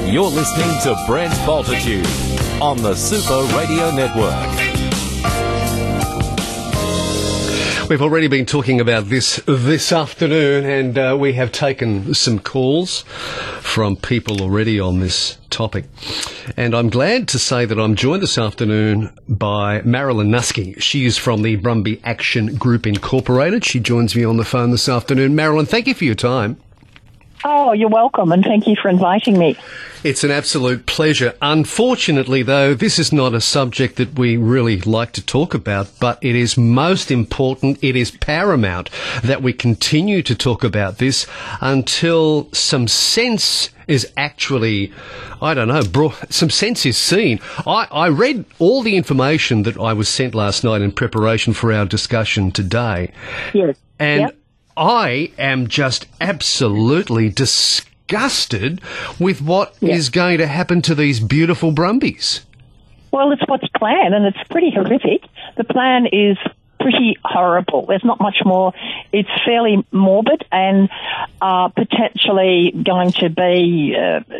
You're listening to Brent Bultitude on the Super Radio Network. We've already been talking about this afternoon, and we have taken some calls from people already on this topic. And I'm glad to say that I'm joined this afternoon by Marilyn Nusky. She is from the Brumby Action Group Incorporated. She joins me on the phone this afternoon. Marilyn, thank you for your time. Oh, you're welcome, and thank you for inviting me. It's an absolute pleasure. Unfortunately, though, this is not a subject that we really like to talk about, but it is most important, it is paramount that we continue to talk about this until some sense is actually, some sense is seen. I read all the information that I was sent last night in preparation for our discussion today. Yes. And yep. I am just absolutely disgusted with what is going to happen to these beautiful Brumbies. Well, it's what's planned, and it's pretty horrific. The plan is pretty horrible. There's not much more. It's fairly morbid and potentially going to be,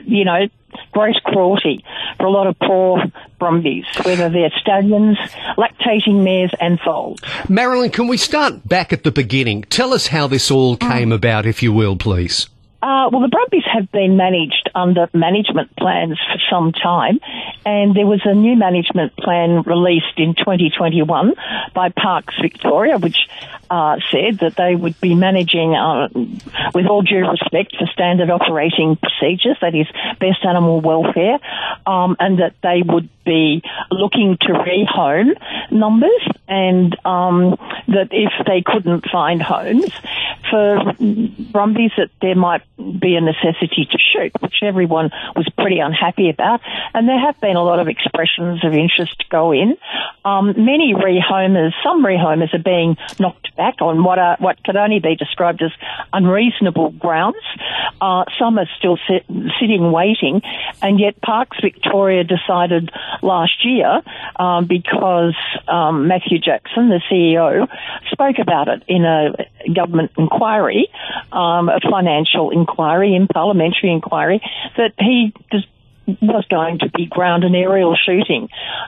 gross cruelty for a lot of poor Brumbies, whether they're stallions, lactating mares and foals. Marilyn, can we start back at the beginning? Tell us how this all came about, if you will, please. Well, the Brumbies have been managed under management plans for some time, and there was a new management plan released in 2021 by Parks Victoria, which said that they would be managing, with all due respect for standard operating procedures, that is, best animal welfare, and that they would be looking to rehome numbers, and that if they couldn't find homes for Brumbies, that there might be a necessity to shoot, which everyone was pretty unhappy about. And there have been a lot of expressions of interest to go in. Many rehomers, some rehomers are being knocked back on what could only be described as unreasonable grounds. Some are still sitting waiting, and yet Parks Victoria decided last year, because Matthew Jackson, the CEO, spoke about it in a government inquiry, a financial inquiry, in parliamentary inquiry, that he was going to be ground and aerial shooting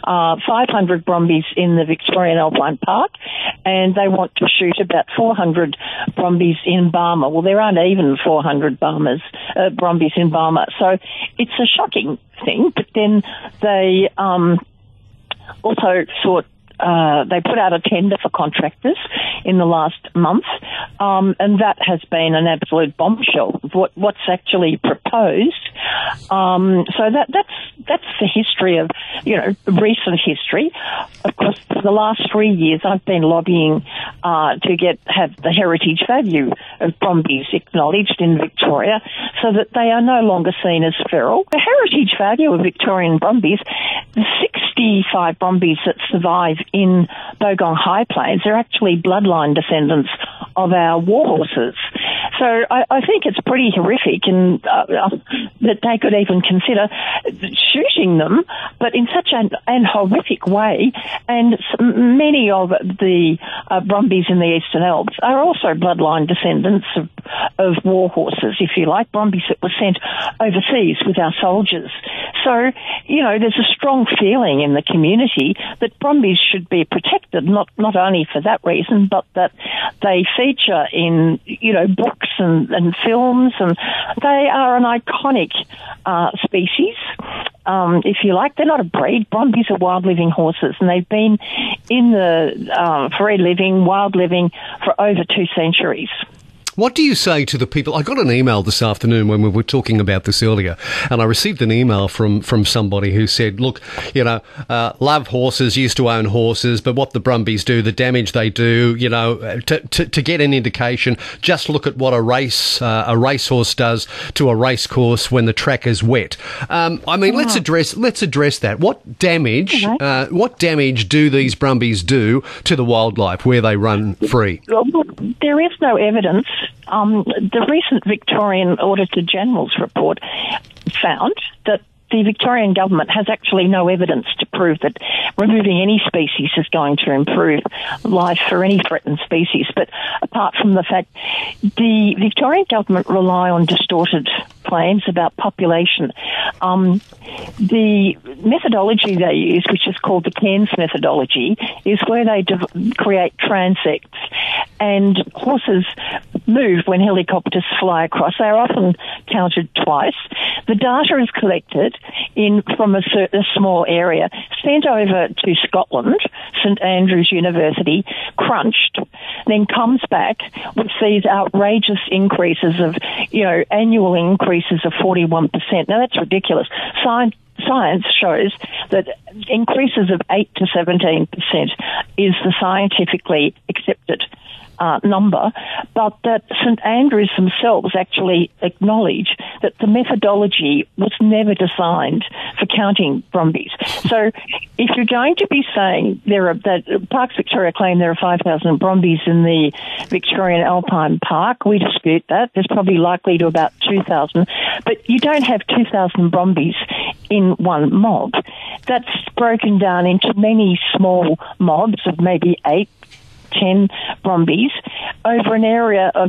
500 Brumbies in the Victorian Alpine Park, and they want to shoot about 400 Brumbies in Barmah. Well, there aren't even 400 Brumbies in Barmah, so it's a shocking thing. But then they also thought they put out a tender for contractors in the last month, and that has been an absolute bombshell of what's actually proposed. So that's the history of, recent history. Of course, for the last 3 years, I've been lobbying to have the heritage value of Brumbies acknowledged in Victoria, so that they are no longer seen as feral. The heritage value of Victorian Brumbies, the 65 Brumbies that survive in Bogong High Plains, are actually bloodline descendants of our war horses. So I think it's pretty horrific, and that they could even consider shooting them, but in such an horrific way. And many of the Brumbies in the Eastern Alps are also bloodline descendants of war horses, if you like, Brumbies that were sent overseas with our soldiers. So, there's a strong feeling in the community that Brumbies should be protected, not only for that reason, but that they feature in, books and films, and they are an iconic species, if you like. They're not a breed. Brumbies are wild living horses, and they've been in the free living, wild living for over 2 centuries. What do you say to the people? I got an email this afternoon when we were talking about this earlier, and I received an email from somebody who said, look, love horses, used to own horses, but what the Brumbies do, the damage they do, to get an indication, just look at what a racehorse does to a race course when the track is wet. Let's address that. What damage do these Brumbies do to the wildlife where they run free? Well, there is no evidence. The recent Victorian Auditor General's report found that the Victorian government has actually no evidence to prove that removing any species is going to improve life for any threatened species. But apart from the fact the Victorian government rely on distorted claims about population. The methodology they use, which is called the Cairns methodology, is where they create transects, and horses move when helicopters fly across. They are often counted twice. The data is collected from a small area, sent over to Scotland, St Andrews University, crunched, then comes back with these outrageous increases of, annual increases of 41%. Now, that's ridiculous. Science shows that increases of 8 to 17% is the scientifically accepted number, but that St Andrews themselves actually acknowledge that the methodology was never designed for counting brumbies. So if you're going to be saying that Parks Victoria claim there are 5,000 brumbies in the Victorian Alpine Park, we dispute that. There's probably likely to about 2,000, but you don't have 2,000 brumbies in one mob. That's broken down into many small mobs of maybe 8, 10 brumbies over an area of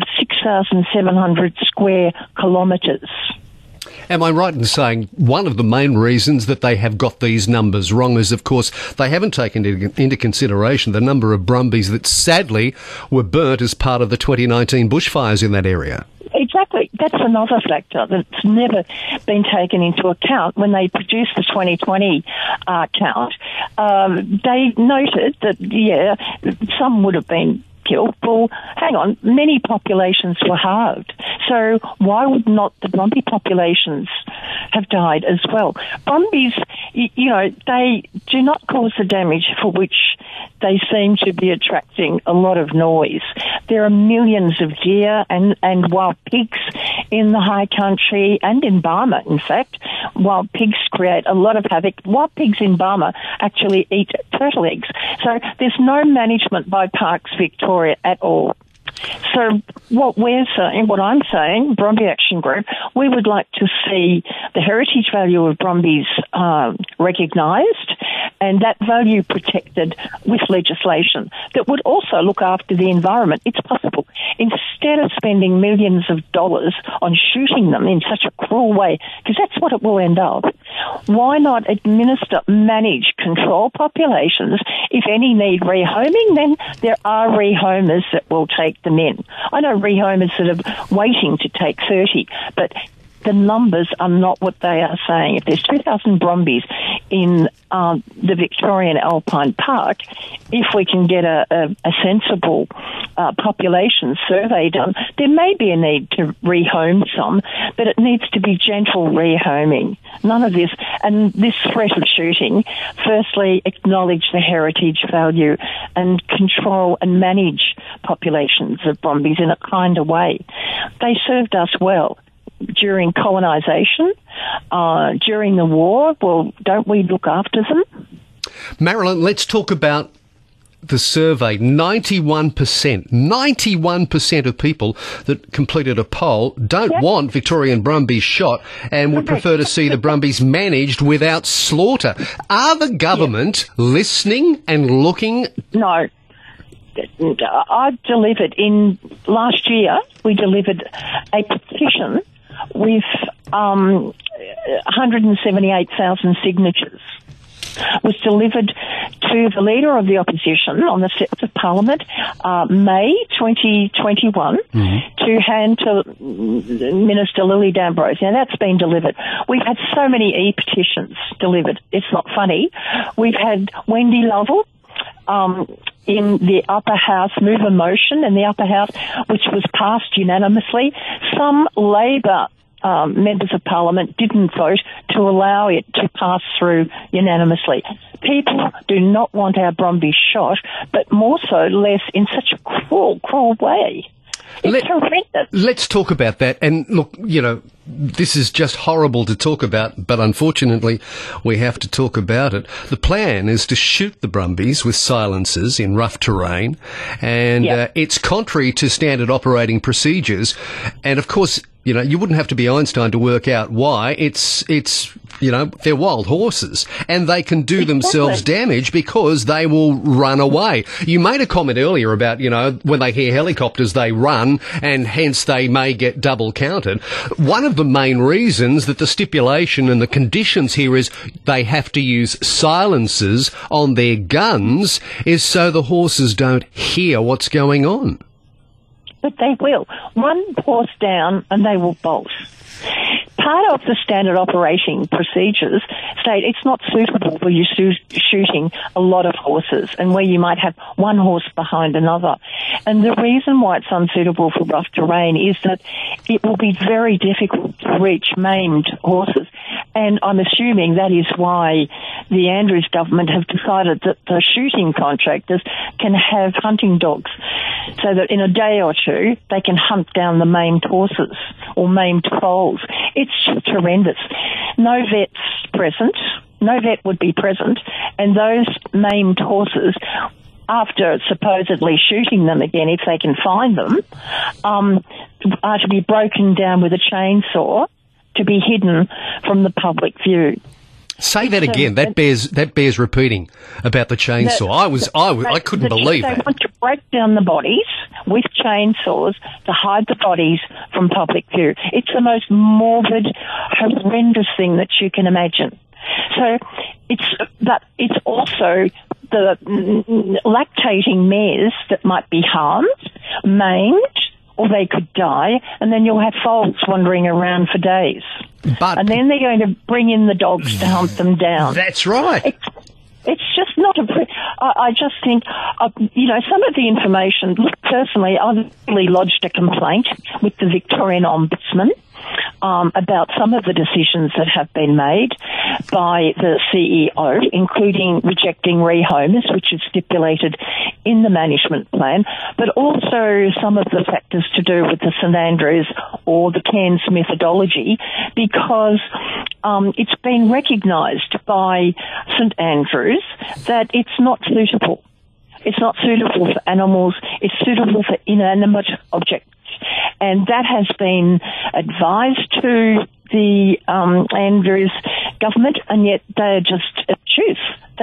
6,700 square kilometres. Am I right in saying one of the main reasons that they have got these numbers wrong is, of course, they haven't taken into consideration the number of brumbies that sadly were burnt as part of the 2019 bushfires in that area? Exactly. That's another factor that's never been taken into account when they produced the 2020 count. They noted that, some would have been killed. Well, hang on, many populations were halved. So why would not the Brumby populations have died as well? Brumbies, they do not cause the damage for which they seem to be attracting a lot of noise. There are millions of deer and wild pigs in the high country and in Barmah, in fact. Wild pigs create a lot of havoc. Wild pigs in Barmah actually eat turtle eggs. So there's no management by Parks Victoria at all. So what I'm saying, Brumby Action Group, we would like to see the heritage value of Brumbies recognised and that value protected with legislation that would also look after the environment. It's possible. Instead of spending millions of dollars on shooting them in such a cruel way, because that's what it will end up, why not manage, control populations? If any need rehoming, then there are rehomers that will take them in. I know rehomers that are waiting to take 30, but the numbers are not what they are saying. If there's 2,000 brumbies in the Victorian Alpine Park, if we can get a sensible population survey done, there may be a need to rehome some, but it needs to be gentle rehoming. None of this. And this threat of shooting, firstly, acknowledge the heritage value and control and manage populations of brumbies in a kinder way. They served us well during colonisation, during the war. Well, don't we look after them? Marilyn, let's talk about the survey. 91% of people that completed a poll don't want Victorian brumbies shot and would prefer to see the brumbies managed without slaughter. Are the government listening and looking? No. Last year, we delivered a petition with 178,000 signatures. Was delivered to the Leader of the Opposition on the steps of Parliament, May 2021, to hand to Minister Lily D'Ambrose. Now, that's been delivered. We've had so many e-petitions delivered. It's not funny. We've had Wendy Lovell in the upper house move a motion in the upper house, which was passed unanimously. Some Labor members of Parliament didn't vote to allow it to pass through unanimously. People do not want our brumbies shot, but more so less in such a cruel way. It's horrendous. Let's talk about that. And look, this is just horrible to talk about, but unfortunately we have to talk about it. The plan is to shoot the brumbies with silencers in rough terrain, and it's contrary to standard operating procedures. And of course, you wouldn't have to be Einstein to work out why. It's they're wild horses, and they can do themselves damage because they will run away. You made a comment earlier about, when they hear helicopters, they run, and hence they may get double counted. One of the main reasons that the stipulation and the conditions here is they have to use silencers on their guns is so the horses don't hear what's going on. But they will. One horse down and they will bolt. Part of the standard operating procedures state it's not suitable for you shooting a lot of horses and where you might have one horse behind another. And the reason why it's unsuitable for rough terrain is that it will be very difficult to reach maimed horses. And I'm assuming that is why the Andrews government have decided that the shooting contractors can have hunting dogs so that in a day or two they can hunt down the maimed horses or maimed foals. It's just horrendous. No vet's present. No vet would be present. And those maimed horses, after supposedly shooting them again, if they can find them, are to be broken down with a chainsaw to be hidden from the public view. Say that again. That bears repeating about the chainsaw. I couldn't believe that. They want to break down the bodies with chainsaws to hide the bodies from public view. It's the most morbid, horrendous thing that you can imagine. So it's also the lactating mares that might be harmed, maimed, or they could die, and then you'll have foals wandering around for days. And then they're going to bring in the dogs to hunt them down. That's right. It's just not I just think, some of the information, personally, I've really lodged a complaint with the Victorian Ombudsman about some of the decisions that have been made by the CEO, including rejecting rehomes, which is stipulated in the management plan, but also some of the factors to do with the St Andrews or the Cairns methodology, because it's been recognised by St Andrews that it's not suitable. It's not suitable for animals. It's suitable for inanimate objects. And that has been advised to the Andrews government, and yet they're just obtuse.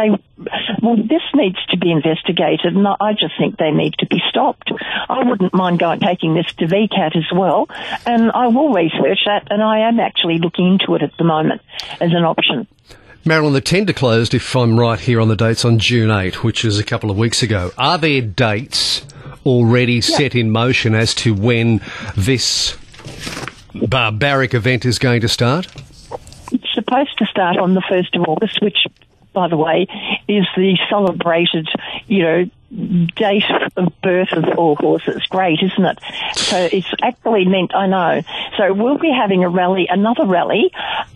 This needs to be investigated, and I just think they need to be stopped. I wouldn't mind taking this to VCAT as well, and I will research that, and I am actually looking into it at the moment as an option. Marilyn, the tender closed, if I'm right here on the dates, on June 8, which is a couple of weeks ago. Are there dates already set in motion as to when this barbaric event is going to start? It's supposed to start on the 1st of August, which, by the way, is the celebrated, date of birth of all horses. Great, isn't it? So it's actually meant, I know. So we'll be having another rally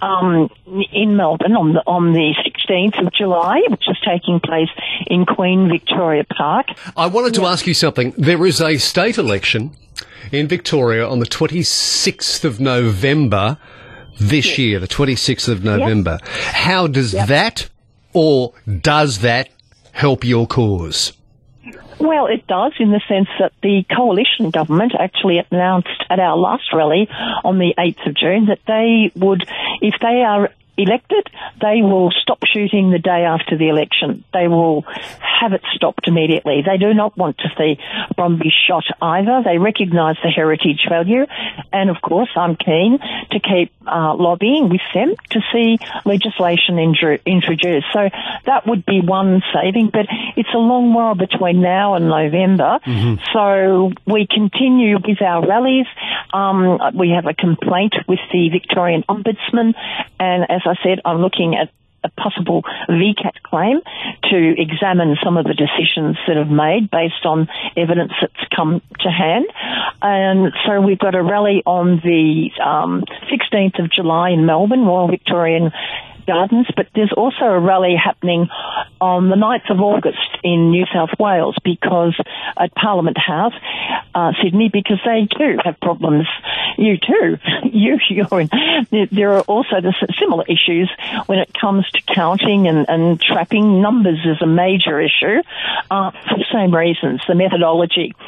in Melbourne on the 16th of July, which is taking place in Queen Victoria Park. I wanted to ask you something. There is a state election in Victoria on the 26th of November this year, the 26th of November. Yep. How does that, or does that, help your cause? Well, it does, in the sense that the coalition government actually announced at our last rally on the 8th of June that they would, if they are elected, they will stop shooting the day after the election. They will have it stopped immediately. They do not want to see Brumby shot either. They recognise the heritage value, and of course I'm keen to keep lobbying with them to see legislation introduced. So that would be one saving, but it's a long while between now and November. Mm-hmm. So we continue with our rallies. We have a complaint with the Victorian Ombudsman, and as I said, I'm looking at a possible VCAT claim to examine some of the decisions that have made based on evidence that's come to hand. And so we've got a rally on the 16th of July in Melbourne, Royal Victorian Gardens, but there's also a rally happening on the 9th of August in New South Wales, because at Parliament House, Sydney, because they too have problems. You too. You're in. There are also the similar issues when it comes to counting and trapping. Numbers is a major issue for the same reasons, the methodology.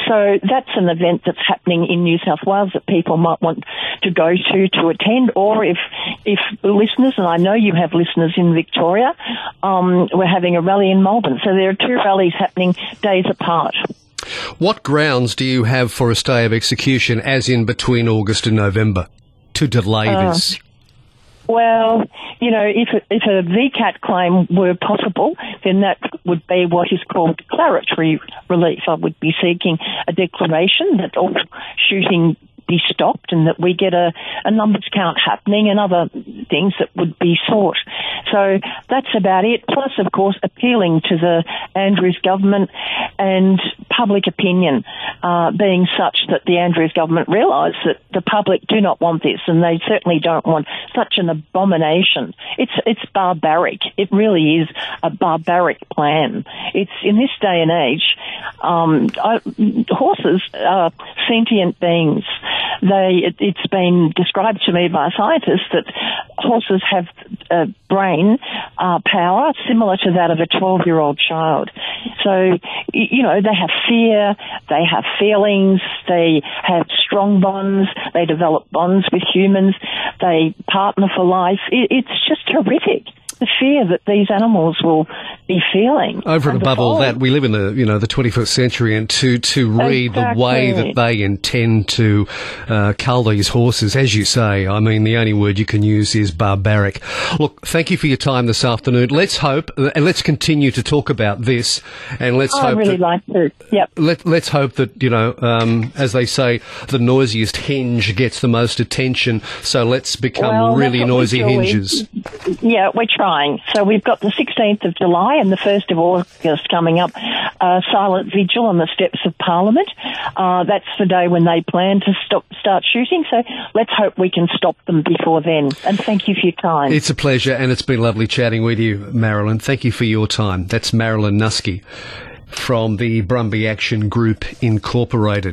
So that's an event that's happening in New South Wales that people might want to go to attend, or if listeners, and I know you have listeners in Victoria, we're having a rally in Melbourne. So there are two rallies happening days apart. What grounds do you have for a stay of execution, as in between August and November, to delay this? Well, you know, if a VCAT claim were possible, then that would be what is called declaratory relief. I would be seeking a declaration that all shooting be stopped and that we get a numbers count happening and other things that would be sought. So that's about it. Plus, of course, appealing to the Andrews government and public opinion being such that the Andrews government realise that the public do not want this, and they certainly don't want such an abomination. It's barbaric. It really is a barbaric plan. It's in this day and age, horses are sentient beings. It's been described to me by scientists that horses have a brain power similar to that of a 12-year-old child. So, you know, they have fear, they have feelings, they have strong bonds, they develop bonds with humans, they partner for life. It's just horrific, the fear that these animals will be feeling. Over and above all that, we live in the 21st century, and to read the way that they intend to cull these horses, as you say, I mean, the only word you can use is barbaric. Look, thank you for your time this afternoon. Let's hope, and let's continue to talk about this, and let's hope I'd really like to. Yep. Let's hope that, as they say, the noisiest hinge gets the most attention, so let's become really noisy hinges. Yeah, we're trying. So we've got the 16th of July and the 1st of August coming up, silent vigil on the steps of Parliament. That's the day when they plan to start shooting, so let's hope we can stop them before then. And thank you for your time. It's a pleasure, and it's been lovely chatting with you, Marilyn. Thank you for your time. That's Marilyn Nusky from the Brumby Action Group Incorporated.